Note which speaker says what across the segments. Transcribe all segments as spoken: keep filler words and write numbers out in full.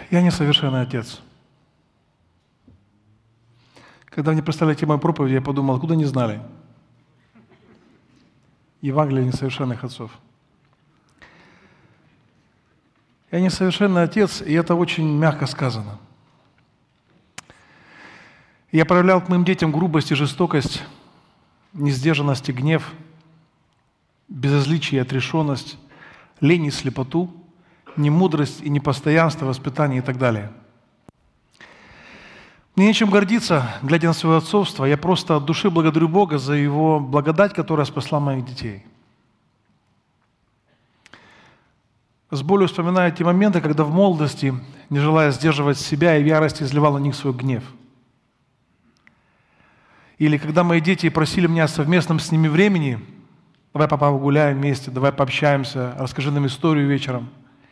Speaker 1: Я несовершенный отец. Когда мне представили тему проповеди, я подумал, откуда не знали? Евангелие несовершенных отцов. Я несовершенный отец, и это очень мягко сказано. Я проявлял к моим детям грубость и жестокость, несдержанность и гнев, безразличие и отрешенность, лень и слепоту, немудрость и непостоянство, воспитание и так далее. Мне нечем гордиться, глядя на свое отцовство. Я просто от души благодарю Бога за Его благодать, которая спасла моих детей. С болью вспоминаю те моменты, когда в молодости, не желая сдерживать себя, и в ярости изливал на них свой гнев. Или когда мои дети просили меня о совместном с ними времени, давай, папа, погуляем вместе, давай пообщаемся, расскажи нам историю вечером.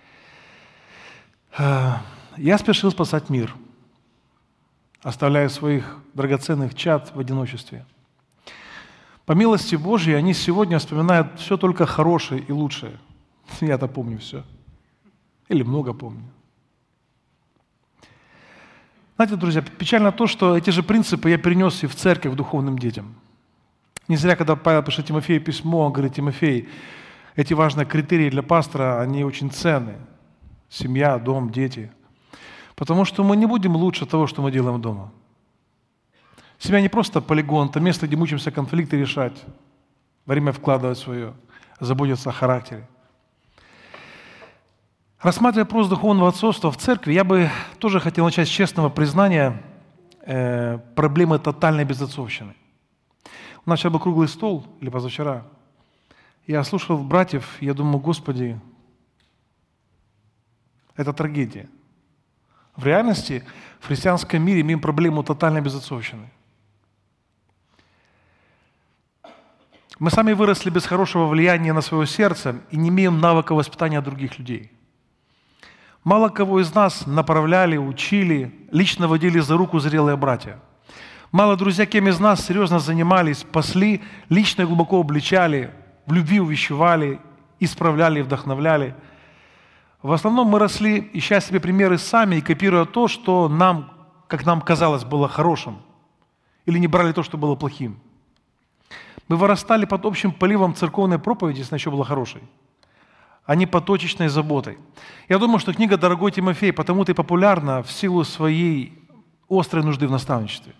Speaker 1: Я спешил спасать мир, оставляя своих драгоценных чад в одиночестве. По милости Божьей они сегодня вспоминают все только хорошее и лучшее. Я-то помню все. Или много помню. Знаете, друзья, печально то, что эти же принципы я перенес и в церковь духовным детям. Не зря, когда Павел пишет Тимофею письмо, он говорит: Тимофей, эти важные критерии для пастора, они очень ценны. Семья, дом, дети. Потому что мы не будем лучше того, что мы делаем дома. Семья не просто полигон, это место, где мы учимся конфликты решать, время вкладывать свое, заботиться о характере. Рассматривая вопрос духовного отцовства в церкви, я бы тоже хотел начать с честного признания э, проблемы тотальной безотцовщины. У нас вчера был круглый стол, или позавчера. Я слушал братьев, и я думаю, Господи, это трагедия. В реальности в христианском мире имеем проблему тотальной безотцовщины. Мы сами выросли без хорошего влияния на свое сердце и не имеем навыка воспитания других людей. Мало кого из нас направляли, учили, лично водили за руку зрелые братья. Мало, друзья, кем из нас серьезно занимались, пасли, лично и глубоко обличали, в любви увещевали, исправляли и вдохновляли. В основном мы росли, ища себе примеры сами и копируя то, что нам, как нам казалось, было хорошим, или не брали то, что было плохим. Мы вырастали под общим поливом церковной проповеди, если она еще была хорошей, а не под точечной заботой. Я думаю, что книга «Дорогой Тимофей» потому-то и популярна в силу своей острой нужды в наставничестве.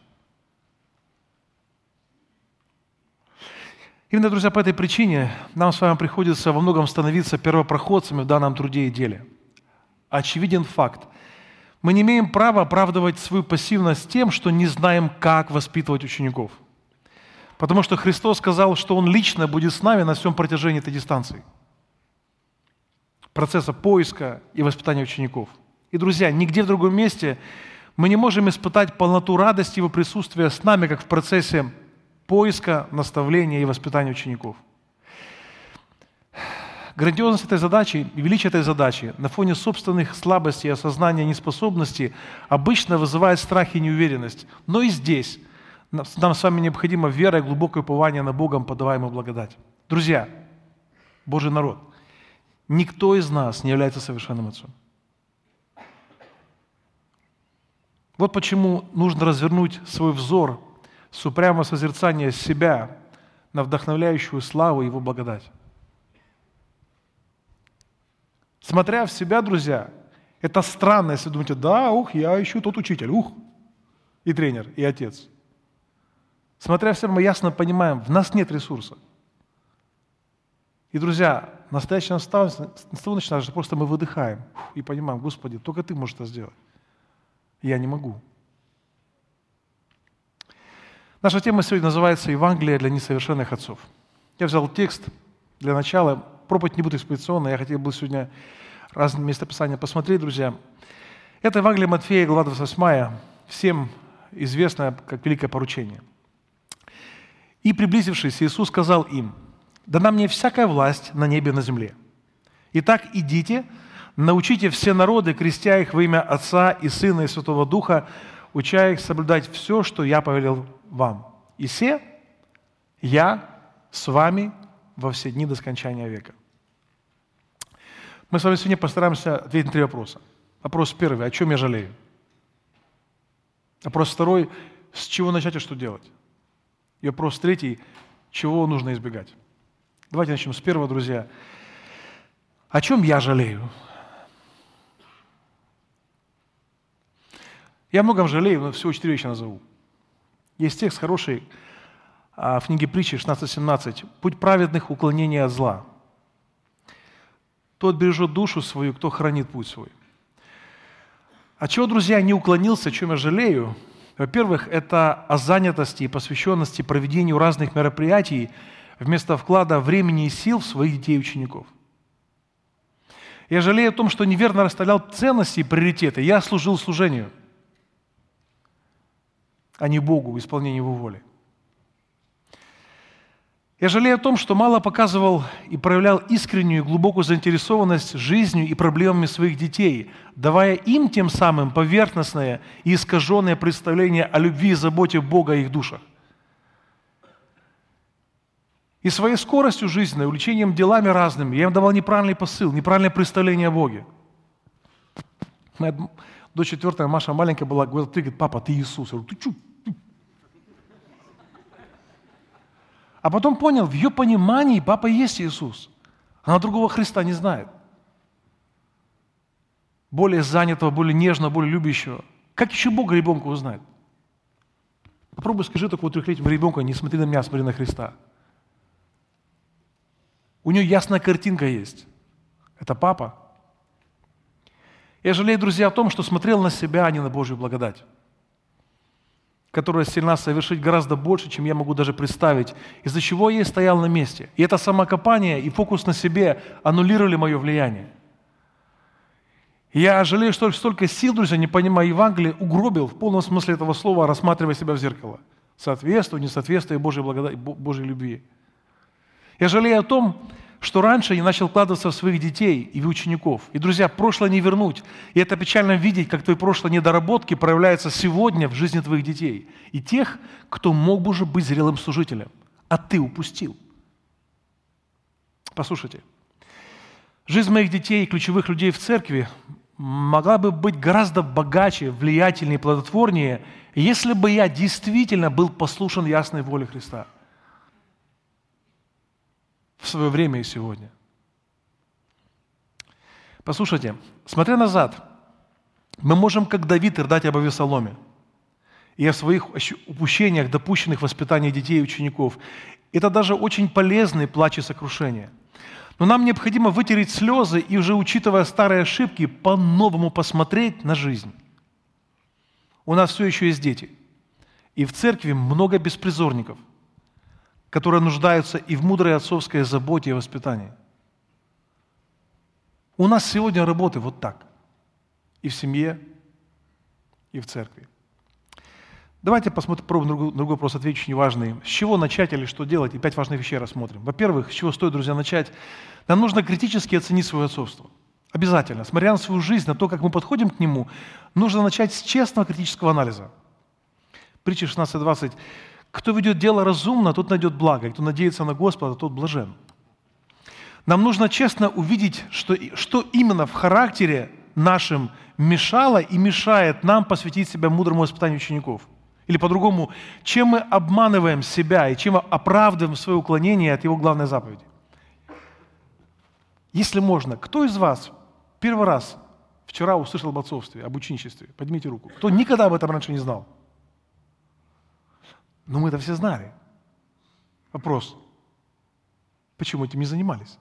Speaker 1: Именно, друзья, по этой причине нам с вами приходится во многом становиться первопроходцами в данном труде и деле. Очевиден факт. Мы не имеем права оправдывать свою пассивность тем, что не знаем, как воспитывать учеников. Потому что Христос сказал, что Он лично будет с нами на всем протяжении этой дистанции. Процесса поиска и воспитания учеников. И, друзья, нигде в другом месте мы не можем испытать полноту радости Его присутствия с нами, как в процессе поиска, наставления и воспитания учеников. Грандиозность этой задачи и величие этой задачи на фоне собственных слабостей и осознания неспособности обычно вызывает страх и неуверенность. Но и здесь нам с вами необходима вера и глубокое упование на Богом подаваемую благодать. Друзья, Божий народ, никто из нас не является совершенным отцом. Вот почему нужно развернуть свой взор с упрямого созерцания себя на вдохновляющую славу Его благодать. Смотря в себя, друзья, это странно, если думаете, да, ух, я ищу тот учитель, ух, и тренер, и отец. Смотря в себя, мы ясно понимаем, в нас нет ресурса. И, друзья, настоящее наставничество начинается, просто мы выдыхаем и понимаем, Господи, только Ты можешь это сделать. Я не могу. Наша тема сегодня называется «Евангелие для несовершенных отцов». Я взял текст для начала. Проповедь не будет экспозиционная. Я хотел бы сегодня разные местописания посмотреть, друзья. Это Евангелие Матфея, глава двадцать восемь, всем известное как великое поручение. «И, приблизившись, Иисус сказал им: дана мне всякая власть на небе и на земле. Итак, идите, научите все народы, крестя их во имя Отца и Сына и Святого Духа, уча их соблюдать все, что я повелел вам. И се я с вами во все дни до скончания века». Мы с вами сегодня постараемся ответить на три вопроса. Вопрос первый. О чем я жалею? Вопрос второй. С чего начать и что делать? И вопрос третий. Чего нужно избегать? Давайте начнем с первого, друзья. О чем я жалею? Я о многом жалею, но всего четыре вещи назову. Есть текст хороший в книге Притчи шестнадцать семнадцать. «Путь праведных — уклонение от зла. Тот бережет душу свою, кто хранит путь свой». От чего, друзья, не уклонился, о чем я жалею? Во-первых, это о занятости и посвященности проведению разных мероприятий вместо вклада времени и сил в своих детей и учеников. Я жалею о том, что неверно расставлял ценности и приоритеты. Я служил служению, а не Богу в исполнении Его воли. Я жалею о том, что мало показывал и проявлял искреннюю и глубокую заинтересованность жизнью и проблемами своих детей, давая им тем самым поверхностное и искаженное представление о любви и заботе Бога о их душах. И своей скоростью жизненной, увлечением делами разными, я им давал неправильный посыл, неправильное представление о Боге. Моя дочь четвертая, Маша маленькая была, говорила: ты, говорит, папа, ты Иисус. Я говорю: ты чё? А потом понял, в ее понимании папа и есть Иисус. Она другого Христа не знает. Более занятого, более нежного, более любящего. Как еще Бога ребенку узнать? Попробуй скажи такому трехлетнему ребенку: не смотри на меня, смотри на Христа. У нее ясная картинка есть. Это папа. Я жалею, друзья, о том, что смотрел на себя, а не на Божью благодать, которая сильна совершить гораздо больше, чем я могу даже представить, из-за чего я и стоял на месте. И это самокопание и фокус на себе аннулировали мое влияние. Я жалею, что столько сил, друзья, не понимая Евангелия, угробил в полном смысле этого слова, рассматривая себя в зеркало. Соответствие, несоответствие Божьей благодати, Божьей любви. Я жалею о том, что раньше я начал вкладываться в своих детей и в учеников. И, друзья, прошлое не вернуть. И это печально видеть, как твои прошлые недоработки проявляются сегодня в жизни твоих детей. И тех, кто мог бы уже быть зрелым служителем, а ты упустил. Послушайте, жизнь моих детей и ключевых людей в церкви могла бы быть гораздо богаче, влиятельнее, плодотворнее, если бы я действительно был послушен ясной воле Христа в свое время и сегодня. Послушайте, смотря назад, мы можем, как Давид, рыдать об Авесоломе и о своих упущениях, допущенных в воспитании детей и учеников. Это даже очень полезный плач и сокрушение. Но нам необходимо вытереть слезы и, уже учитывая старые ошибки, по-новому посмотреть на жизнь. У нас все еще есть дети. И в церкви много беспризорников, которые нуждаются и в мудрой отцовской заботе и воспитании. У нас сегодня работы вот так. И в семье, и в церкви. Давайте посмотрим, попробуем другой, другой вопрос, отвечу, очень важный. С чего начать или что делать? И пять важных вещей рассмотрим. Во-первых, с чего стоит, друзья, начать? Нам нужно критически оценить свое отцовство. Обязательно. Смотря на свою жизнь, на то, как мы подходим к нему, нужно начать с честного критического анализа. Притча шестнадцать двадцать. Кто ведет дело разумно, тот найдет благо, и кто надеется на Господа, тот блажен. Нам нужно честно увидеть, что, что именно в характере нашем мешало и мешает нам посвятить себя мудрому воспитанию учеников. Или по-другому, чем мы обманываем себя и чем оправдываем свое уклонение от его главной заповеди. Если можно, кто из вас первый раз вчера услышал об отцовстве, об ученичестве? Поднимите руку. Кто никогда об этом раньше не знал? Но мы это все знали. Вопрос: почему этим не занимались?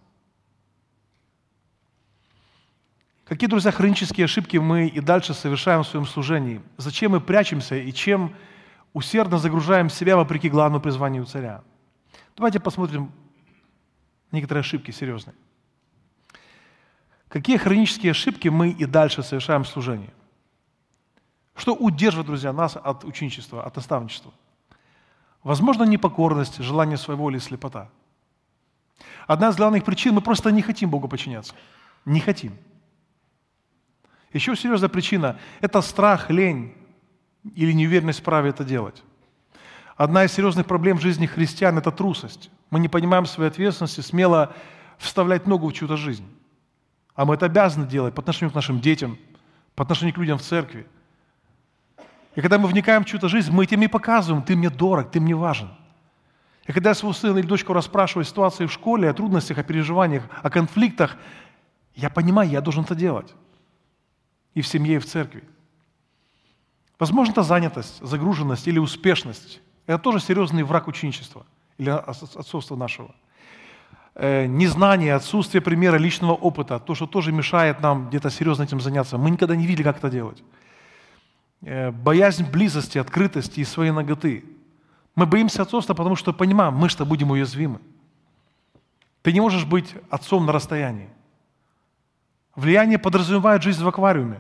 Speaker 1: Какие, друзья, хронические ошибки мы и дальше совершаем в своем служении? Зачем мы прячемся и чем усердно загружаем себя вопреки главному призванию царя? Давайте посмотрим некоторые ошибки серьезные. Какие хронические ошибки мы и дальше совершаем в служении? Что удерживает, друзья, нас от ученичества, от наставничества? Возможно, непокорность, желание своей воли и слепота. Одна из главных причин – мы просто не хотим Богу подчиняться. Не хотим. Еще серьезная причина – это страх, лень или неуверенность в праве это делать. Одна из серьезных проблем в жизни христиан – это трусость. Мы не понимаем своей ответственности смело вставлять ногу в чью-то жизнь. А мы это обязаны делать по отношению к нашим детям, по отношению к людям в церкви. И когда мы вникаем в чью-то жизнь, мы этим и показываем: ты мне дорог, ты мне важен. И когда я своего сына или дочку расспрашиваю о ситуации в школе, о трудностях, о переживаниях, о конфликтах, я понимаю, я должен это делать. И в семье, и в церкви. Возможно, это занятость, загруженность или успешность. Это тоже серьезный враг ученичества или отцовства нашего. Незнание, отсутствие примера личного опыта, то, что тоже мешает нам где-то серьезно этим заняться. Мы никогда не видели, как это делать. Боязнь близости, открытости и своей наготы. Мы боимся отцовства, потому что понимаем, мы что будем уязвимы. Ты не можешь быть отцом на расстоянии. Влияние подразумевает жизнь в аквариуме.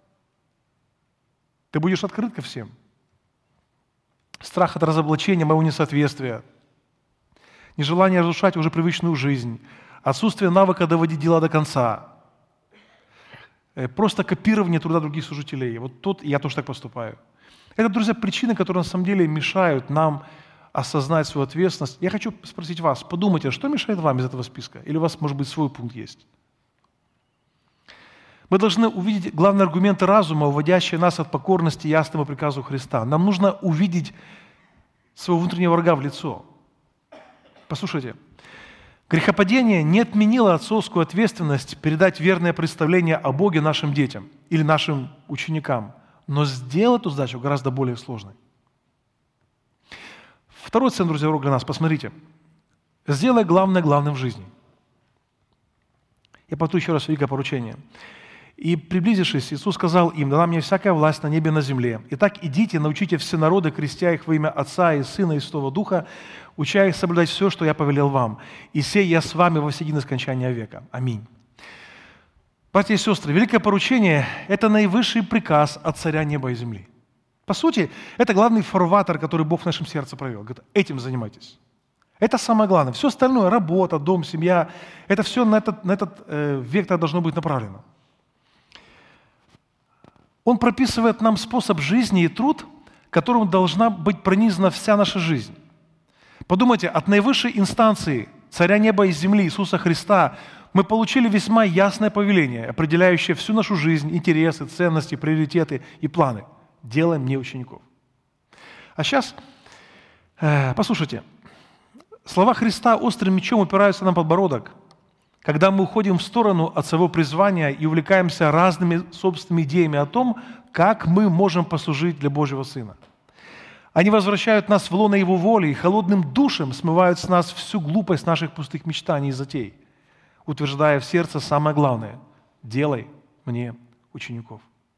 Speaker 1: Ты будешь открыт ко всем. Страх от разоблачения, моего несоответствия, нежелание разрушать уже привычную жизнь, отсутствие навыка доводить дела до конца, просто копирование труда других служителей. Вот тут я тоже так поступаю. Это, друзья, причины, которые на самом деле мешают нам осознать свою ответственность. Я хочу спросить вас, подумайте, что мешает вам из этого списка? Или у вас, может быть, свой пункт есть? Мы должны увидеть главные аргументы разума, уводящие нас от покорности ясному приказу Христа. Нам нужно увидеть своего внутреннего врага в лицо. Послушайте, грехопадение не отменило отцовскую ответственность передать верное представление о Боге нашим детям или нашим ученикам, но сделало эту задачу гораздо более сложной. Второй ценный, друзья, урок для нас. Посмотрите. Сделай главное главным в жизни. Я повторю еще раз великое поручение. «И, приблизившись, Иисус сказал им: дана мне всякая власть на небе и на земле. Итак, идите, научите все народы, крестя их во имя Отца и Сына и Святого Духа, уча их соблюдать все, что я повелел вам. И сей я с вами во все дни до скончания века. Аминь». Братья и сестры, великое поручение – это наивысший приказ от Царя неба и земли. По сути, это главный фарватер, который Бог в нашем сердце провел. Говорит, этим занимайтесь. Это самое главное. Все остальное – работа, дом, семья – это все на этот, на этот э, вектор должно быть направлено. Он прописывает нам способ жизни и труд, которым должна быть пронизана вся наша жизнь. Подумайте, от наивысшей инстанции Царя неба и земли Иисуса Христа мы получили весьма ясное повеление, определяющее всю нашу жизнь, интересы, ценности, приоритеты и планы. Делай мне учеников. А сейчас, э, послушайте, слова Христа острым мечом упираются нам в подбородок, когда мы уходим в сторону от своего призвания и увлекаемся разными собственными идеями о том, как мы можем послужить для Божьего Сына. Они возвращают нас в лоно Его воли и холодным душем смывают с нас всю глупость наших пустых мечтаний и затей, утверждая в сердце самое главное – делай мне учеников.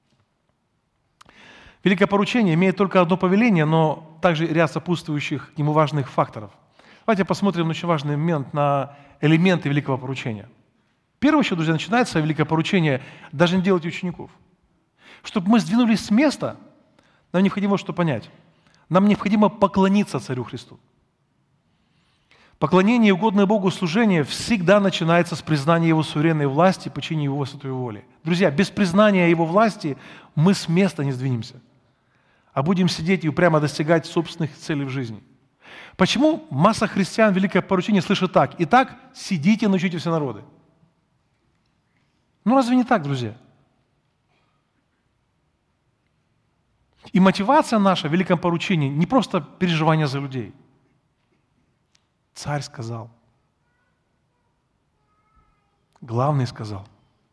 Speaker 1: Великое поручение имеет только одно повеление, но также ряд сопутствующих ему важных факторов. Давайте посмотрим на очень важный момент, на элементы великого поручения. Первое еще, друзья, начинается великое поручение даже не делать учеников. Чтобы мы сдвинулись с места, нам необходимо что понять. Нам необходимо поклониться Царю Христу. Поклонение и угодное Богу служение всегда начинается с признания Его суверенной власти и подчинения Его святой воли. Друзья, без признания Его власти мы с места не сдвинемся, а будем сидеть и упрямо достигать собственных целей в жизни. Почему масса христиан великое поручение слышит так? Итак, сидите и научите все народы. Ну разве не так, друзья? И мотивация наша в великом поручении не просто переживание за людей. Царь сказал. Главный сказал.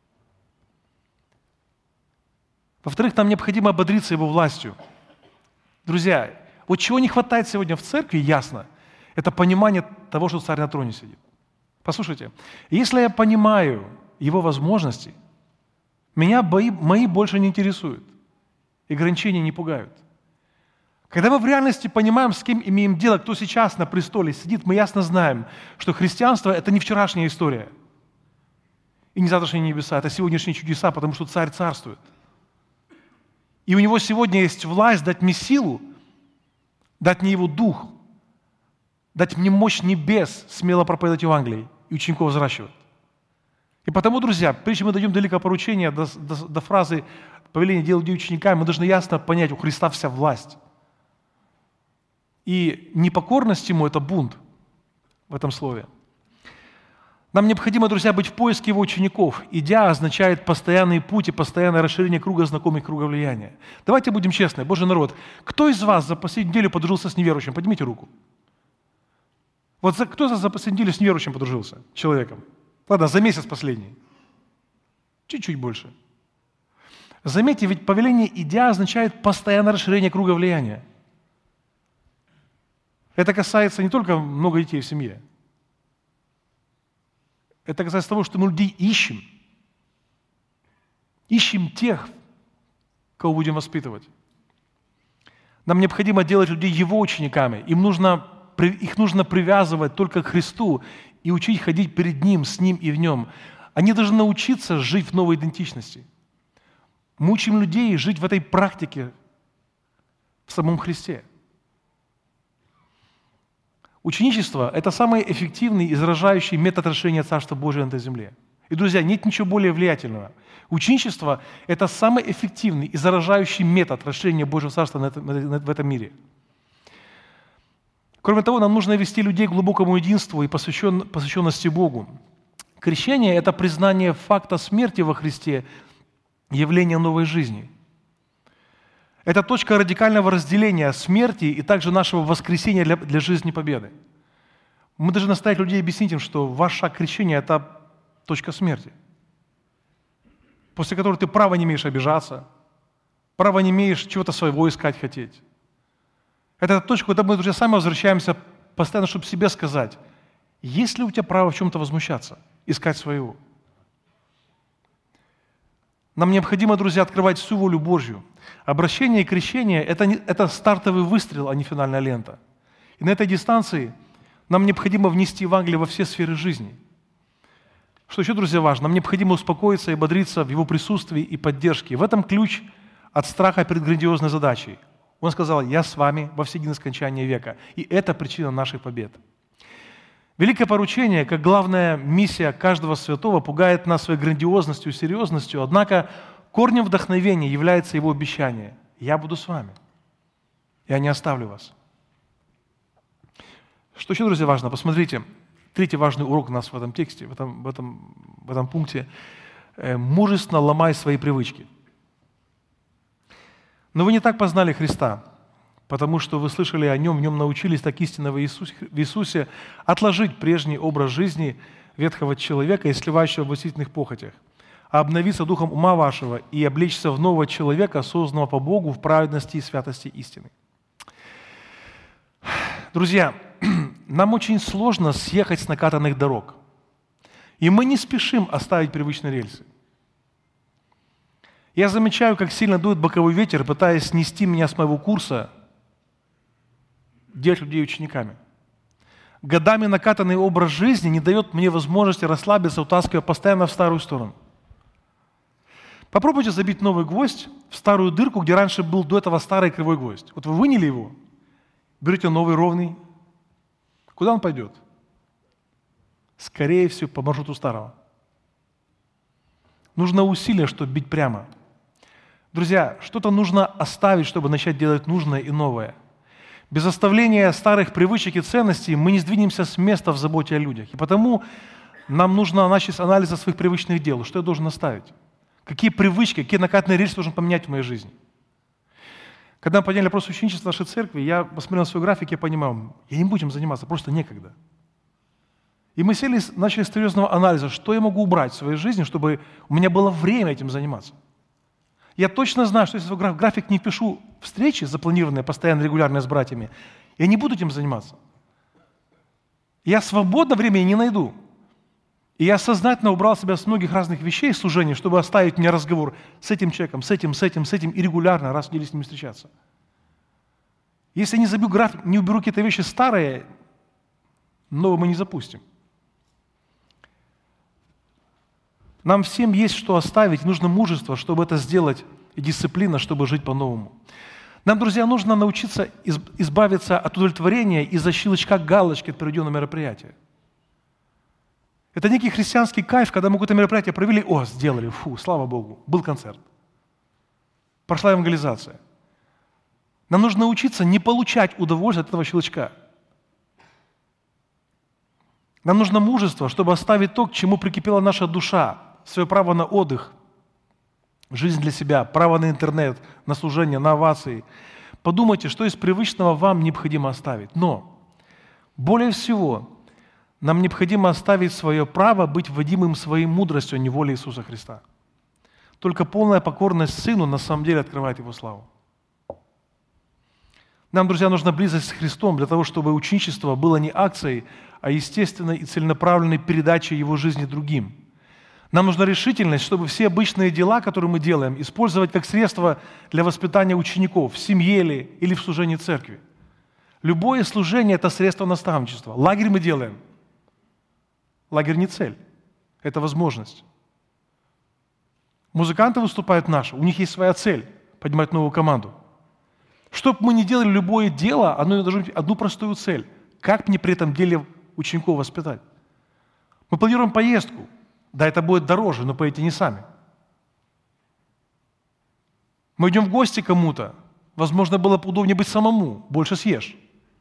Speaker 1: Во-вторых, нам необходимо ободриться Его властью. Друзья, вот чего не хватает сегодня в церкви, ясно, это понимание того, что царь на троне сидит. Послушайте, если я понимаю его возможности, меня бои, мои больше не интересуют, и ограничения не пугают. Когда мы в реальности понимаем, с кем имеем дело, кто сейчас на престоле сидит, мы ясно знаем, что христианство – это не вчерашняя история, и не завтрашние небеса, это сегодняшние чудеса, потому что царь царствует. И у него сегодня есть власть дать мне силу, дать мне Его Дух, дать мне мощь небес смело проповедовать Евангелие и учеников взращивать. И потому, друзья, прежде чем мы дойдем до великого поручения, до, до, до фразы «повеление делать людей учениками», мы должны ясно понять, у Христа вся власть. И непокорность Ему – это бунт в этом слове. Нам необходимо, друзья, быть в поиске Его учеников. Идя означает постоянный путь и постоянное расширение круга знакомых, круга влияния. Давайте будем честны, Божий народ. Кто из вас за последнюю неделю подружился с неверующим? Поднимите руку. Вот за, кто за последнюю неделю с неверующим подружился? Человеком. Ладно, за месяц последний. Чуть-чуть больше. Заметьте, ведь повеление «идя» означает постоянное расширение круга влияния. Это касается не только много детей в семье. Это касается того, что мы людей ищем. Ищем тех, кого будем воспитывать. Нам необходимо делать людей Его учениками. Им нужно, их нужно привязывать только к Христу и учить ходить перед Ним, с Ним и в Нем. Они должны научиться жить в новой идентичности. Мы учим людей жить в этой практике в самом Христе. Ученичество – это самый эффективный и заражающий метод расширения Царства Божия на этой земле. И, друзья, нет ничего более влиятельного. Ученичество – это самый эффективный и заражающий метод расширения Божьего Царства на это, на, в этом мире. Кроме того, нам нужно вести людей к глубокому единству и посвящен, посвященности Богу. Крещение – это признание факта смерти во Христе, явление новой жизни. Это точка радикального разделения смерти и также нашего воскресения для, для жизни победы. Мы должны наставить людей и объяснить им, что ваш шаг крещения – это точка смерти, после которой ты права не имеешь обижаться, права не имеешь чего-то своего искать хотеть. Это точка, куда мы, друзья, сами возвращаемся постоянно, чтобы себе сказать, есть ли у тебя право в чем-то возмущаться, искать своего. Нам необходимо, друзья, открывать всю волю Божью. Обращение и крещение – это, не, это стартовый выстрел, а не финальная лента. И на этой дистанции нам необходимо внести Евангелие во все сферы жизни. Что еще, друзья, важно? Нам необходимо успокоиться и бодриться в Его присутствии и поддержке. В этом ключ от страха перед грандиозной задачей. Он сказал, «Я с вами во все дни до скончания века». И это причина наших побед. Великое поручение, как главная миссия каждого святого, пугает нас своей грандиозностью и серьезностью, однако корнем вдохновения является Его обещание. «Я буду с вами, я не оставлю вас». Что еще, друзья, важно? Посмотрите, третий важный урок у нас в этом тексте, в этом, в этом, в этом пункте. «Мужественно ломай свои привычки». Но вы не так познали Христа, потому что вы слышали о Нем, в Нем научились так истинно в Иисусе, в Иисусе отложить прежний образ жизни ветхого человека и сливающего в восхитительных похотях, а обновиться духом ума вашего и облечься в нового человека, созданного по Богу в праведности и святости истины. Друзья, нам очень сложно съехать с накатанных дорог, и мы не спешим оставить привычные рельсы. Я замечаю, как сильно дует боковой ветер, пытаясь снести меня с моего курса, делать людей учениками. Годами накатанный образ жизни не дает мне возможности расслабиться, утаскивая постоянно в старую сторону. Попробуйте забить новый гвоздь в старую дырку, где раньше был до этого старый кривой гвоздь. Вот вы выняли его, берете новый ровный. Куда он пойдет? Скорее всего, по маршруту старого. Нужно усилие, чтобы бить прямо. Друзья, что-то нужно оставить, чтобы начать делать нужное и новое. Без оставления старых привычек и ценностей мы не сдвинемся с места в заботе о людях. И потому нам нужно начать с анализа своих привычных дел. Что я должен оставить? Какие привычки, какие накатанные рельсы должен поменять в моей жизни? Когда мы подняли вопрос ученичества нашей церкви, я посмотрел на свой график и понимал, я не буду этим заниматься, просто некогда. И мы сели, начали с серьезного анализа, что я могу убрать в своей жизни, чтобы у меня было время этим заниматься. Я точно знаю, что если в график не впишу встречи, запланированные, постоянно, регулярные с братьями, я не буду этим заниматься. Я свободно времени не найду. И я сознательно убрал себя с многих разных вещей служения, чтобы оставить мне разговор с этим человеком, с этим, с этим, с этим, и регулярно раз в неделю с ним встречаться. Если я не забью график, не уберу какие-то вещи старые, новые мы не запустим. Нам всем есть что оставить, нужно мужество, чтобы это сделать, и дисциплина, чтобы жить по-новому. Нам, друзья, нужно научиться избавиться от удовлетворения из-за щелчка галочки от проведенного мероприятия. Это некий христианский кайф, когда мы какое-то мероприятие провели, о, сделали, фу, слава Богу, был концерт. Прошла евангелизация. Нам нужно научиться не получать удовольствие от этого щелчка. Нам нужно мужество, чтобы оставить то, к чему прикипела наша душа, свое право на отдых, жизнь для себя, право на интернет, на служение, на овации. Подумайте, что из привычного вам необходимо оставить. Но более всего нам необходимо оставить свое право быть водимым своей мудростью, а не волей Иисуса Христа. Только полная покорность Сыну на самом деле открывает Его славу. Нам, друзья, нужна близость с Христом для того, чтобы ученичество было не акцией, а естественной и целенаправленной передачей Его жизни другим. Нам нужна решительность, чтобы все обычные дела, которые мы делаем, использовать как средство для воспитания учеников в семье ли или в служении церкви. Любое служение – это средство наставничества. Лагерь мы делаем. Лагерь не цель, это возможность. Музыканты выступают наши, у них есть своя цель – поднимать новую команду. Что бы мы ни делали, любое дело, оно должно иметь одну простую цель. Как мне при этом деле учеников воспитать? Мы планируем поездку. Да, это будет дороже, но поедете не сами. Мы идем в гости к кому-то. Возможно, было бы удобнее быть самому. Больше съешь.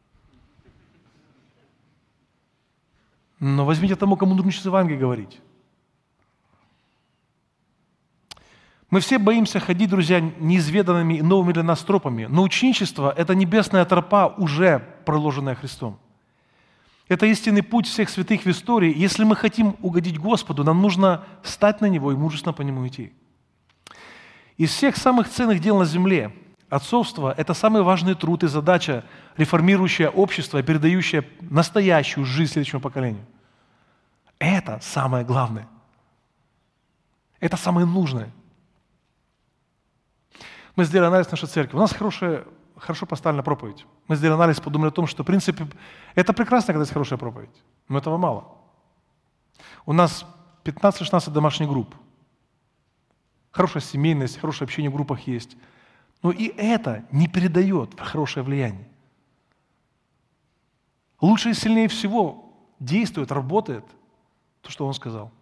Speaker 1: Но возьмите тому, кому нужно с Евангелием говорить. Мы все боимся ходить, друзья, неизведанными и новыми для нас тропами. Но ученичество – это небесная тропа, уже проложенная Христом. Это истинный путь всех святых в истории. Если мы хотим угодить Господу, нам нужно стать на Него и мужественно по Нему идти. Из всех самых ценных дел на земле отцовство – это самый важный труд и задача, реформирующая общество, передающая настоящую жизнь следующему поколению. Это самое главное. Это самое нужное. Мы сделали анализ нашей церкви. У нас хорошая, хорошо поставлена проповедь. Мы сделали анализ, подумали о том, что, в принципе, это прекрасно, когда есть хорошая проповедь, но этого мало. У нас пятнадцать-шестнадцать домашних групп. Хорошая семейность, хорошее общение в группах есть. Но и это не передает хорошее влияние. Лучше и сильнее всего действует, работает то, что он сказал.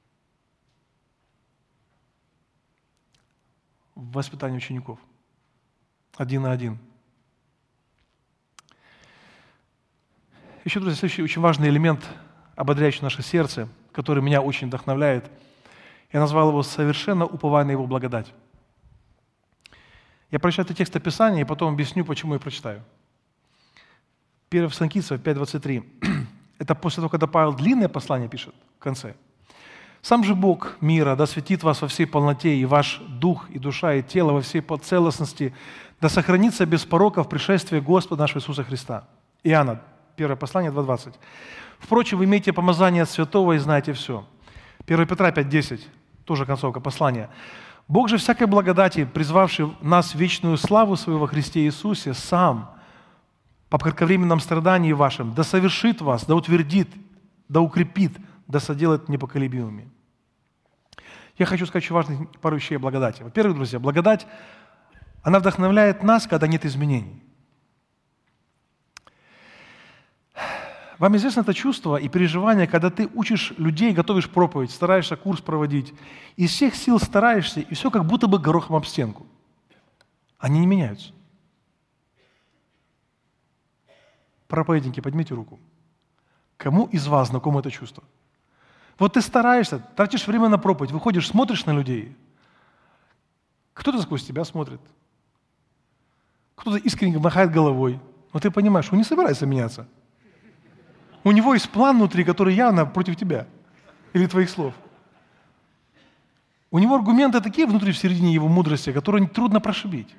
Speaker 1: В воспитании учеников. Один на один. Еще, друзья, следующий очень важный элемент, ободряющий наше сердце, который меня очень вдохновляет. Я назвал его «совершенно уповая на Его благодать». Я прочитаю этот текст Писания и потом объясню, почему я прочитаю. первое Фессалоникийцам пять двадцать три. Это после того, когда Павел длинное послание пишет в конце. «Сам же Бог мира да осветит вас во всей полноте, и ваш дух, и душа, и тело во всей целостности, да сохранится без порока в пришествии Господа нашего Иисуса Христа». Иоанна, первое послание, два двадцать. «Впрочем, вы имеете помазание от святого и знаете все». первое Петра пять десять, тоже концовка послания. «Бог же всякой благодати, призвавший нас в вечную славу свою во Христе Иисусе, сам, по кратковременном страдании вашим, да совершит вас, да утвердит, да укрепит, да соделает непоколебимыми». Я хочу сказать очень важных пару вещей о благодати. Во-первых, друзья, благодать, она вдохновляет нас, когда нет изменений. Вам известно это чувство и переживание, когда ты учишь людей, готовишь проповедь, стараешься курс проводить, из всех сил стараешься, и все как будто бы горохом об стенку. Они не меняются. Проповедники, поднимите руку. Кому из вас знакомо это чувство? Вот ты стараешься, тратишь время на проповедь, выходишь, смотришь на людей. Кто-то сквозь тебя смотрит. Кто-то искренне махает головой. Но ты понимаешь, он не собирается меняться. У него есть план внутри, который явно против тебя или твоих слов. У него аргументы такие внутри, в середине его мудрости, которые трудно прошибить.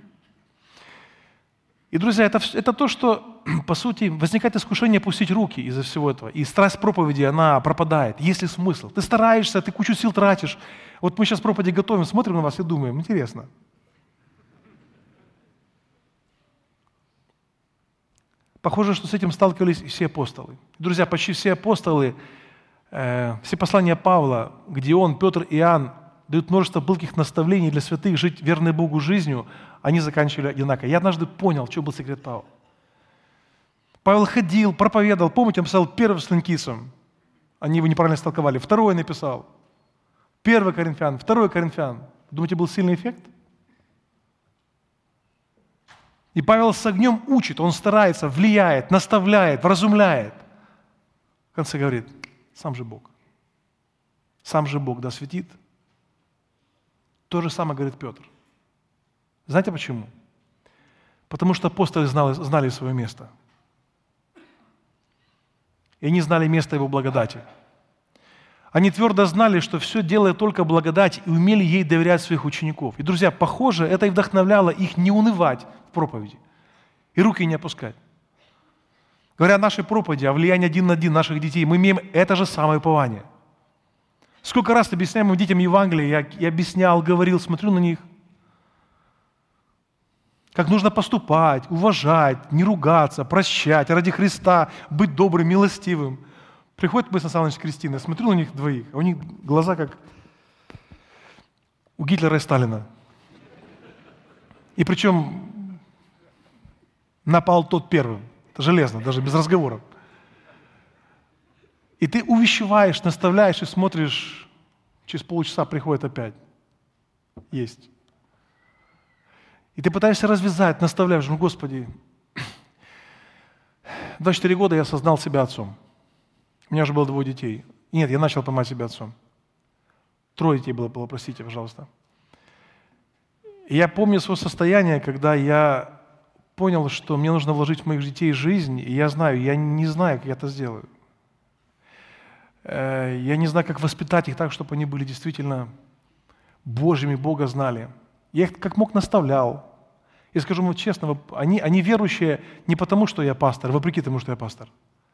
Speaker 1: И, друзья, это, это то, что, по сути, возникает искушение опустить руки из-за всего этого. И страсть проповеди, она пропадает. Есть ли смысл? Ты стараешься, ты кучу сил тратишь. Вот мы сейчас проповеди готовим, смотрим на вас и думаем, интересно. Похоже, что с этим сталкивались и все апостолы. Друзья, почти все апостолы, э, все послания Павла, где он, Петр и Иоанн дают множество пылких наставлений для святых жить верной Богу жизнью, они заканчивали одинаково. Я однажды понял, что был секрет Павла. Павел ходил, проповедовал. Помните, он писал первое Фессалоникийцам. Они его неправильно истолковали. Второе написал. Первое Коринфян, второе Коринфян. Думаете, был сильный эффект? И Павел с огнем учит, он старается, влияет, наставляет, вразумляет. В конце говорит, Сам же Бог. Сам же Бог да светит. То же самое говорит Петр. Знаете почему? Потому что апостолы знали, знали свое место. И они знали место Его благодати. Они твердо знали, что все делает только благодать, и умели ей доверять своих учеников. И, друзья, похоже, это и вдохновляло их не унывать в проповеди и руки не опускать. Говоря о нашей проповеди, о влиянии один на один наших детей, мы имеем это же самое упование. Сколько раз объясняем моим детям Евангелие, я, я объяснял, говорил, смотрю на них, как нужно поступать, уважать, не ругаться, прощать, ради Христа, быть добрым, милостивым. Приходит Борис Александрович с Кристиной, смотрю на них двоих, а у них глаза как у Гитлера и Сталина. И причем напал тот первым. Это железно, даже без разговоров. И ты увещеваешь, наставляешь и смотришь, через полчаса приходит опять. Есть. И ты пытаешься развязать, наставляешь, ну, Господи, в двадцать четыре года я осознал себя отцом. У меня уже было двое детей. И нет, я начал понимать себя отцом. Трое детей было, было, простите, пожалуйста. И я помню свое состояние, когда я понял, что мне нужно вложить в моих детей жизнь, и я знаю, я не знаю, как я это сделаю. Я не знаю, как воспитать их так, чтобы они были действительно Божьими, Бога знали. Я их как мог наставлял. И скажу вам честно, они, они верующие не потому, что я пастор, а вопреки тому, что я пастор.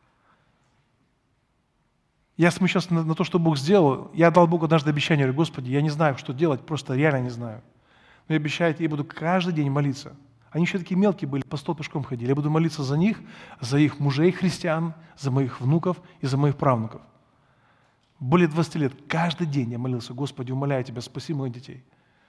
Speaker 1: Я смотрю сейчас на, на то, что Бог сделал. Я дал Богу однажды обещание, говорю, Господи, я не знаю, что делать, просто реально не знаю. Но я обещаю, я буду каждый день молиться. Они еще такие мелкие были, по сто пешком ходили. Я буду молиться за них, за их мужей христиан, за моих внуков и за моих правнуков. Более двадцати лет каждый день я молился, Господи, умоляю Тебя, спаси моих детей.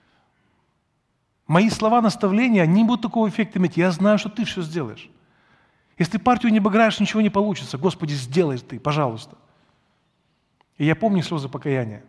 Speaker 1: Мои слова наставления не будут такого эффекта иметь. Я знаю, что Ты все сделаешь. Если ты партию не обыграешь, ничего не получится. Господи, сделай Ты, пожалуйста. И я помню слезы покаяния.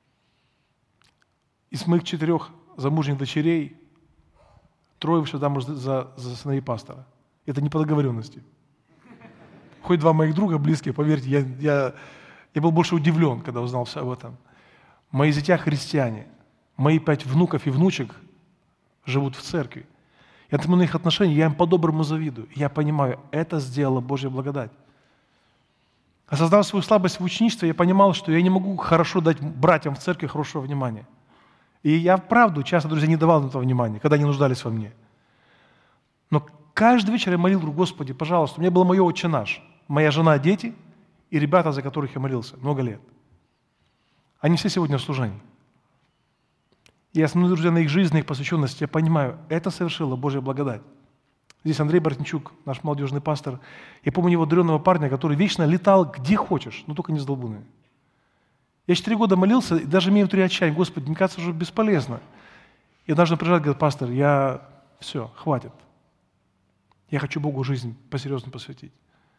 Speaker 1: Из моих четырех замужних дочерей трое вышли замуж за, за сыновей пастора. Это не по договоренности. Хоть два моих друга близкие, поверьте, я, я, я был больше удивлен, когда узнал все об этом. Мои зятья христиане, мои пять внуков и внучек живут в церкви. Я думаю, на их отношения, я им по-доброму завидую. Я понимаю, это сделала Божья благодать. Осознав свою слабость в ученичестве, я понимал, что я не могу хорошо дать братьям в церкви хорошего внимания. И я вправду часто, друзья, не давал им этого внимания, когда они нуждались во мне. Но каждый вечер я молил, говорю, Господи, пожалуйста, у меня был мой отче наш, моя жена, дети и ребята, за которых я молился много лет. Они все сегодня в служении. И я смотрю, друзья, на их жизнь, на их посвященность, я понимаю, это совершила Божья благодать. Здесь Андрей Бортничук, наш молодежный пастор. Я помню его одаренного парня, который вечно летал где хочешь, но только не с долбуны. Я четыре года молился, и даже имея внутри отчаяние, Господи, мне кажется, уже бесполезно. И однажды он приезжает, говорит, пастор, я, все, хватит. Я хочу Богу жизнь по-серьезному посвятить.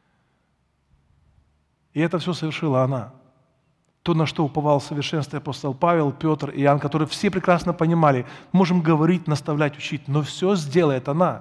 Speaker 1: И это все совершила она. То, на что уповал в совершенстве апостол Павел, Петр и Иоанн, которые все прекрасно понимали, можем говорить, наставлять, учить, но все сделает она.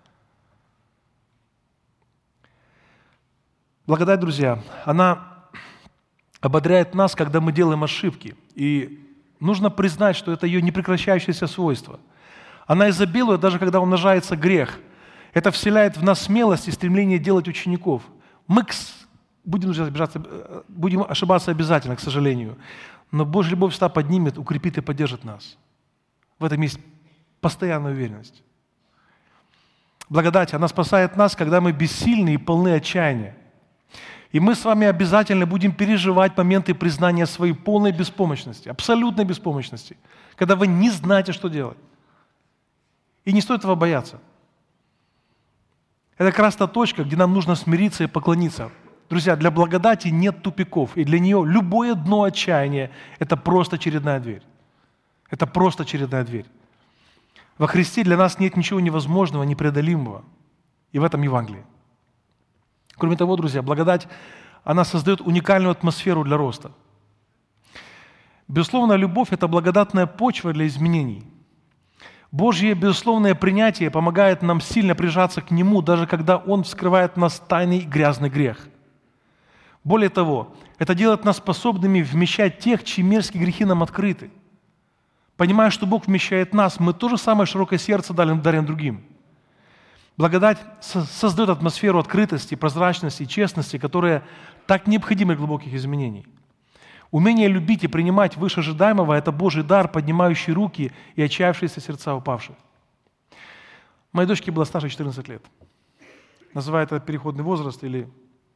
Speaker 1: Благодать, друзья, она ободряет нас, когда мы делаем ошибки. И нужно признать, что это ее непрекращающееся свойство. Она изобилует, даже когда умножается грех. Это вселяет в нас смелость и стремление делать учеников. Мы будем, друзья, обижаться, будем ошибаться обязательно, к сожалению. Но Божья любовь всегда поднимет, укрепит и поддержит нас. В этом есть постоянная уверенность. Благодать, она спасает нас, когда мы бессильны и полны отчаяния. И мы с вами обязательно будем переживать моменты признания своей полной беспомощности, абсолютной беспомощности, когда вы не знаете, что делать. И не стоит этого бояться. Это как раз та точка, где нам нужно смириться и поклониться. Друзья, для благодати нет тупиков, и для нее любое дно отчаяния – это просто очередная дверь. Это просто очередная дверь. Во Христе для нас нет ничего невозможного, непреодолимого. И в этом Евангелие. Кроме того, друзья, благодать, она создает уникальную атмосферу для роста. Безусловно, любовь – это благодатная почва для изменений. Божье безусловное принятие помогает нам сильно прижаться к Нему, даже когда Он вскрывает в нас тайный грязный грех. Более того, это делает нас способными вмещать тех, чьи мерзкие грехи нам открыты. Понимая, что Бог вмещает нас, мы то же самое широкое сердце дарим, дарим другим. Благодать создает атмосферу открытости, прозрачности, честности, которая так необходима для глубоких изменений. Умение любить и принимать выше ожидаемого – это Божий дар, поднимающий руки и отчаявшиеся сердца упавших. Моей дочке было старше четырнадцать лет. Называют это переходный возраст или,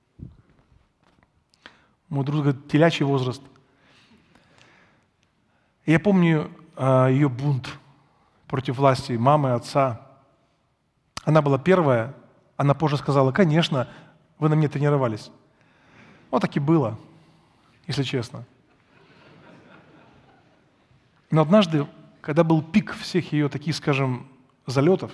Speaker 1: мой друг говорит, телячий возраст. И я помню э, ее бунт против власти мамы, отца. Она была первая, она позже сказала: конечно, вы на мне тренировались. Вот так и было, если честно. Но однажды, когда был пик всех ее таких, скажем, залетов,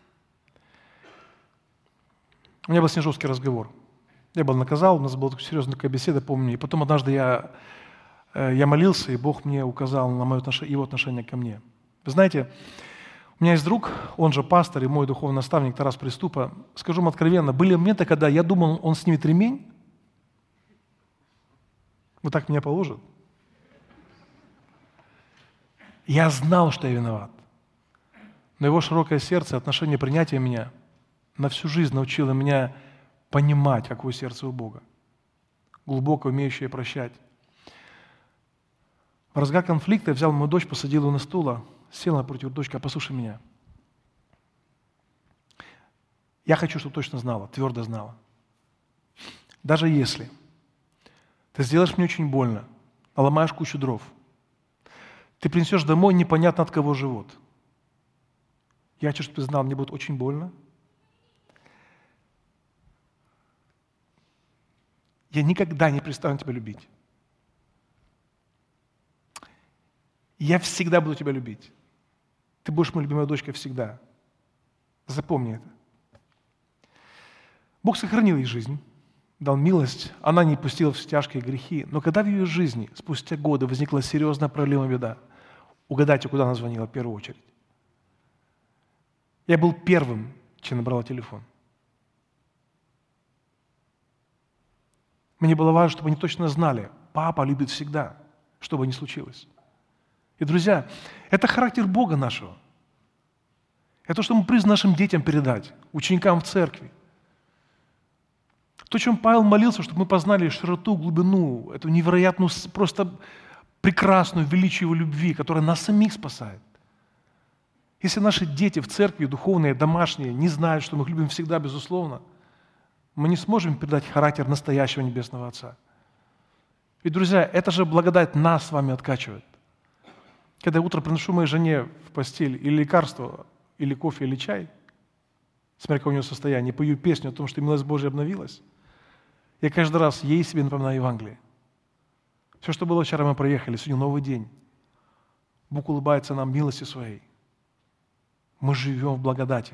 Speaker 1: у меня был с ней жесткий разговор. Я был наказал, у нас была серьезная такая беседа, помню. И потом однажды я, я молился, и Бог мне указал на мое отношение, его отношение ко мне. Вы знаете, у меня есть друг, он же пастор и мой духовный наставник Тарас Приступа. Скажу вам откровенно, были моменты, когда я думал, он снимет ремень, вот так меня положит. Я знал, что я виноват. Но его широкое сердце, отношение принятия меня на всю жизнь научило меня понимать, какое сердце у Бога. Глубоко умеющее прощать. В разгар конфликта я взял мою дочь, посадил ее на стул, сел напротив дочки: а послушай меня. Я хочу, чтобы точно знала, твердо знала. Даже если ты сделаешь мне очень больно, наломаешь кучу дров, ты принесешь домой непонятно от кого живот. Я хочу, чтобы ты знал, мне будет очень больно. Я никогда не перестану тебя любить. Я всегда буду тебя любить. Ты будешь моей любимой дочкой всегда. Запомни это. Бог сохранил ей жизнь, дал милость, она не пустила в тяжкие грехи, но когда в ее жизни спустя годы возникла серьезная проблема, беда, угадайте, куда она звонила в первую очередь? Я был первым, чем набрала телефон. Мне было важно, чтобы они точно знали, папа любит всегда, что бы ни случилось. И, друзья, это характер Бога нашего. Это то, что мы призваны нашим детям передать, ученикам в церкви. То, чем Павел молился, чтобы мы познали широту, глубину, эту невероятную, просто прекрасную величие Его любви, которая нас самих спасает. Если наши дети в церкви, духовные, домашние, не знают, что мы их любим всегда, безусловно, мы не сможем передать характер настоящего Небесного Отца. Ведь, друзья, это же благодать нас с вами откачивает. Когда я утром приношу моей жене в постель или лекарство, или кофе, или чай, смотря какое у нее состояние, пою песню о том, что милость Божья обновилась, я каждый раз ей себе напоминаю Евангелие. Все, что было вчера, мы проехали, сегодня новый день. Бог улыбается нам милости своей. Мы живем в благодати.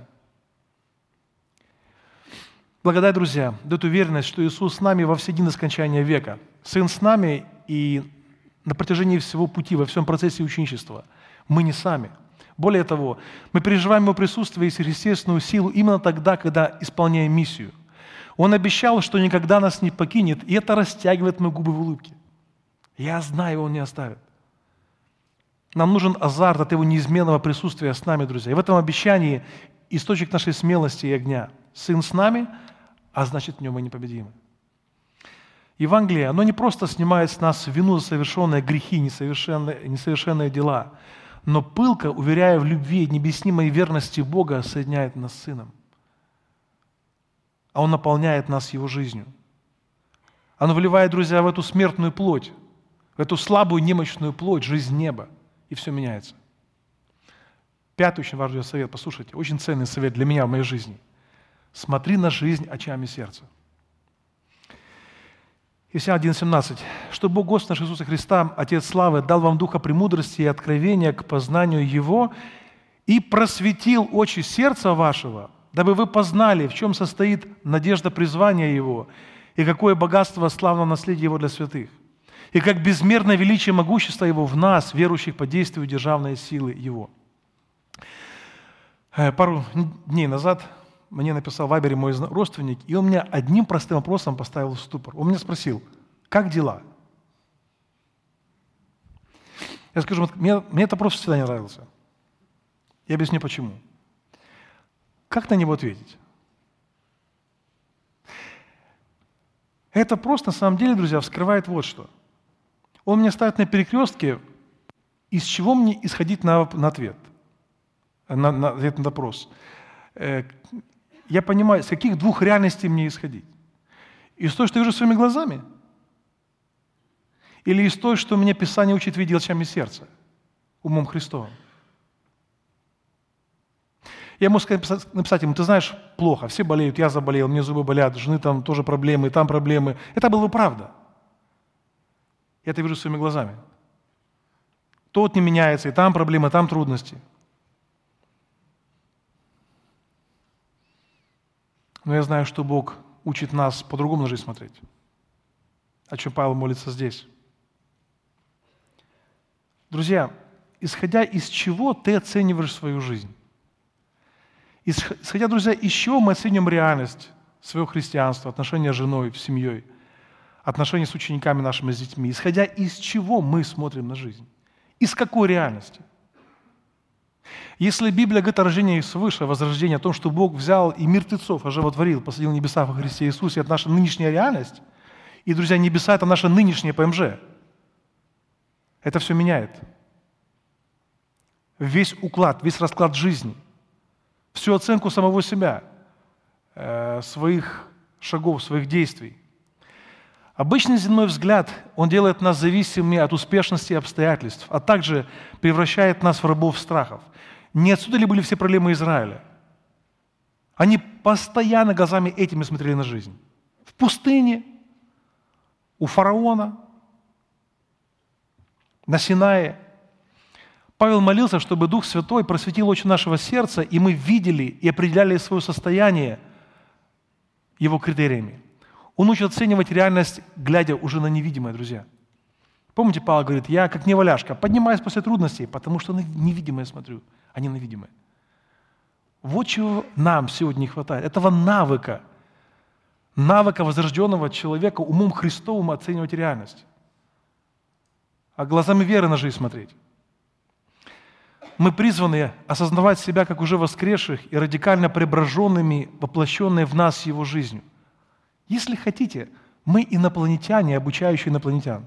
Speaker 1: Благодать, друзья, дает уверенность, что Иисус с нами во все дни до скончания века. Сын с нами и на протяжении всего пути, во всем процессе ученичества. Мы не сами. Более того, мы переживаем Его присутствие и сверхъестественную силу именно тогда, когда исполняем миссию. Он обещал, что никогда нас не покинет, и это растягивает мои губы в улыбке. Я знаю, Его Он не оставит. Нам нужен азарт от Его неизменного присутствия с нами, друзья. И в этом обещании источник нашей смелости и огня. Сын с нами, а значит, в Нем мы непобедимы. Евангелие, оно не просто снимает с нас вину за совершенные грехи, несовершенные, несовершенные дела, но пылко, уверяя в любви и необъяснимой верности Бога, соединяет нас с Сыном. А Он наполняет нас Его жизнью. Оно вливает, друзья, в эту смертную плоть, в эту слабую, немощную плоть, жизнь неба, и все меняется. Пятый очень важный совет, послушайте, очень ценный совет для меня в моей жизни. Смотри на жизнь очами сердца. Ефесянам один семнадцать. «Что Бог Господа нашего Иисуса Христа, Отец славы, дал вам духа премудрости и откровения к познанию Его и просветил очи сердца вашего, дабы вы познали, в чем состоит надежда призвания Его и какое богатство славного наследия Его для святых, и как безмерное величие могущества Его в нас, верующих по действию державной силы Его». Пару дней назад мне написал в Вайбере мой родственник, и он меня одним простым вопросом поставил в ступор. Он меня спросил: как дела? Я скажу, мне, мне это просто всегда не нравился. Я объясню, почему. Как на него ответить? Это просто, на самом деле, друзья, вскрывает вот что. Он меня ставит на перекрестке, из чего мне исходить на, на ответ, на, на ответ на вопрос. Э, я понимаю, с каких двух реальностей мне исходить. Из той, что я вижу своими глазами? Или из той, что меня Писание учит видеть очами сердца, умом Христовым? Я могу сказать, написать ему: ты знаешь, плохо, все болеют, я заболел, мне зубы болят, жены там тоже проблемы, там проблемы. Это была бы правда. Я это вижу своими глазами. Тот не меняется, и там проблемы, там трудности. Но я знаю, что Бог учит нас по-другому на жизнь смотреть. О чем Павел молится здесь. Друзья, исходя из чего ты оцениваешь свою жизнь? Исходя, друзья, из чего мы оценим реальность своего христианства, отношения с женой, с семьей, отношения с учениками нашими, с детьми? Исходя из чего мы смотрим на жизнь? Из какой реальности? Если Библия говорит о рождении свыше, о возрождении, о том, что Бог взял и мертвецов оживотворил, посадил в небесах во Христе Иисусе, это наша нынешняя реальность. И, друзья, небеса – это наша нынешняя ПМЖ. Это все меняет. Весь уклад, весь расклад жизни, всю оценку самого себя, э, своих шагов, своих действий. Обычный земной взгляд, он делает нас зависимыми от успешности и обстоятельств, а также превращает нас в рабов страхов. Не отсюда ли были все проблемы Израиля? Они постоянно глазами этими смотрели на жизнь. В пустыне, у фараона, на Синае. Павел молился, чтобы Дух Святой просветил очи нашего сердца, и мы видели и определяли свое состояние Его критериями. Он учит оценивать реальность, глядя уже на невидимое, друзья. Помните, Павел говорит: я как неваляшка, поднимаюсь после трудностей, потому что на невидимое смотрю, а не на видимое. Вот чего нам сегодня не хватает. Этого навыка, навыка возрожденного человека умом Христовым оценивать реальность, а глазами веры на жизнь смотреть. Мы призваны осознавать себя как уже воскресших и радикально преображенными, воплощенные в нас Его жизнью. Если хотите, мы инопланетяне, обучающие инопланетян.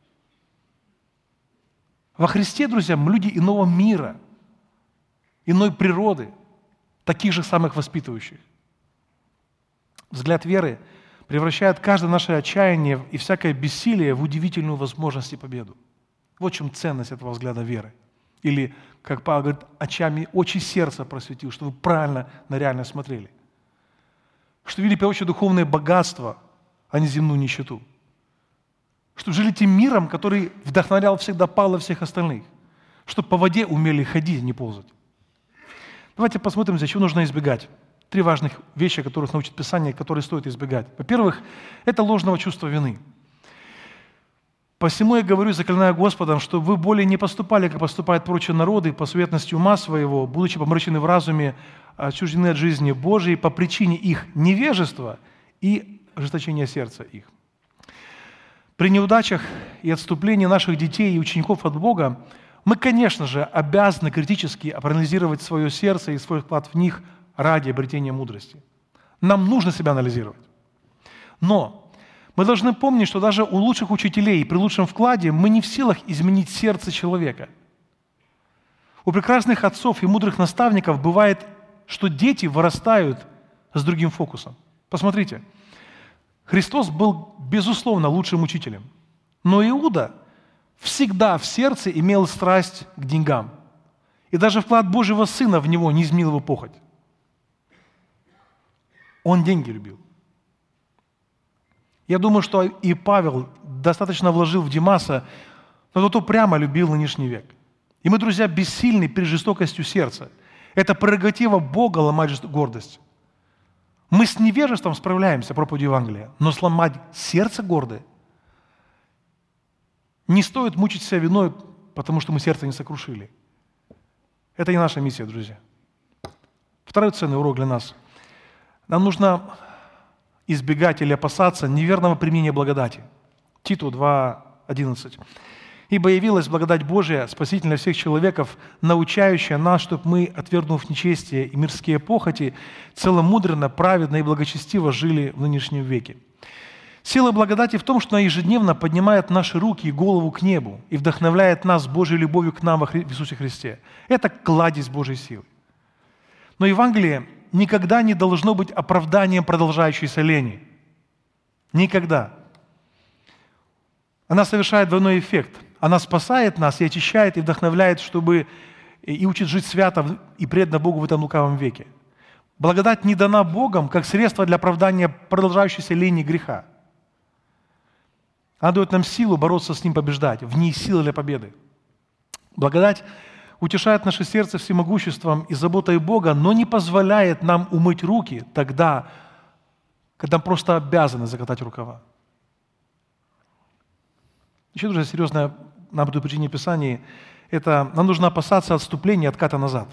Speaker 1: Во Христе, друзья, мы люди иного мира, иной природы, таких же самых воспитывающих. Взгляд веры превращает каждое наше отчаяние и всякое бессилие в удивительную возможность и победу. Вот в чем ценность этого взгляда веры. Или, как Павел говорит, очами, очи сердца просветил, чтобы вы правильно на реальность смотрели. Что видели, в первую очередь, духовное богатство, а не земную нищету. Что жили тем миром, который вдохновлял всегда Павла и всех остальных. Чтобы по воде умели ходить, а не ползать. Давайте посмотрим, за чего нужно избегать. Три важных вещи, которых научит Писание, которые стоит избегать. Во-первых, это ложного чувства вины. «Посему я говорю, заклинаю Господом, чтобы вы более не поступали, как поступают прочие народы, по суетности ума своего, будучи помрачены в разуме, отчуждены от жизни Божией по причине их невежества и ожесточения сердца их». При неудачах и отступлении наших детей и учеников от Бога мы, конечно же, обязаны критически проанализировать свое сердце и свой вклад в них ради обретения мудрости. Нам нужно себя анализировать. Но мы должны помнить, что даже у лучших учителей при лучшем вкладе мы не в силах изменить сердце человека. У прекрасных отцов и мудрых наставников бывает, что дети вырастают с другим фокусом. Посмотрите, Христос был, безусловно, лучшим учителем, но Иуда всегда в сердце имел страсть к деньгам. И даже вклад Божьего Сына в него не изменил его похоть. Он деньги любил. Я думаю, что и Павел достаточно вложил в Димаса, но тот упрямо любил нынешний век. И мы, друзья, бессильны перед жестокостью сердца. Это прерогатива Бога ломать гордость. Мы с невежеством справляемся, проповедью Евангелия, но сломать сердце гордое не стоит мучить себя виной, потому что мы сердце не сокрушили. Это не наша миссия, друзья. Второй ценный урок для нас. Нам нужно избегать или опасаться неверного применения благодати. Титу два одиннадцать. «Ибо явилась благодать Божия, спасительная всех человеков, научающая нас, чтобы мы, отвергнув нечестие и мирские похоти, целомудренно, праведно и благочестиво жили в нынешнем веке». Сила благодати в том, что она ежедневно поднимает наши руки и голову к небу и вдохновляет нас Божьей любовью к нам во Хри- в Иисусе Христе. Это кладезь Божьей силы. Но Евангелие никогда не должно быть оправданием продолжающейся лени. Никогда. Она совершает двойной эффект. Она спасает нас и очищает, и вдохновляет, чтобы и учит жить свято и преданно Богу в этом лукавом веке. Благодать не дана Богом как средство для оправдания продолжающейся лени и греха. Она дает нам силу бороться с ним, побеждать. В ней сила для победы. Благодать утешает наше сердце всемогуществом и заботой Бога, но не позволяет нам умыть руки тогда, когда мы просто обязаны закатать рукава. Еще, друзья, серьезное нам предупреждение Писания – это нам нужно опасаться отступления, отката назад.